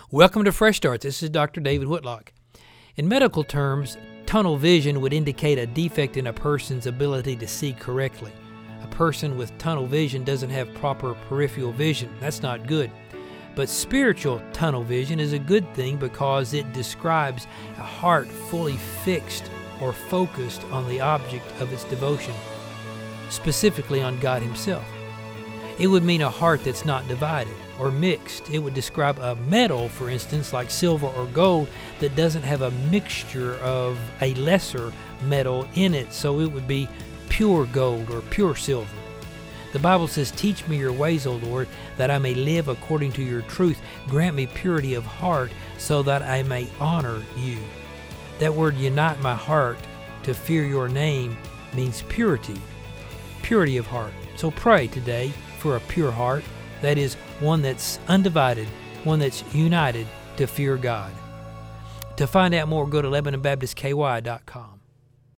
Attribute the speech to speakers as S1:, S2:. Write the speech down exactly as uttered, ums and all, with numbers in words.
S1: Welcome to Fresh Start. This is Doctor David Whitlock. In medical terms, tunnel vision would indicate a defect in a person's ability to see correctly. A person with tunnel vision doesn't have proper peripheral vision. That's not good. But spiritual tunnel vision is a good thing because it describes a heart fully fixed or focused on the object of its devotion, specifically on God Himself. It would mean a heart that's not divided or mixed. It would describe a metal, for instance, like silver or gold, that doesn't have a mixture of a lesser metal in it, so it would be pure gold or pure silver. The Bible says, "Teach me your ways, O Lord, that I may live according to your truth. Grant me purity of heart so that I may honor you." That word, unite my heart to fear your name, means purity, purity of heart. So pray today for a pure heart, that is, one that's undivided, one that's united to fear God. To find out more, go to Lebanon Baptist K Y dot com.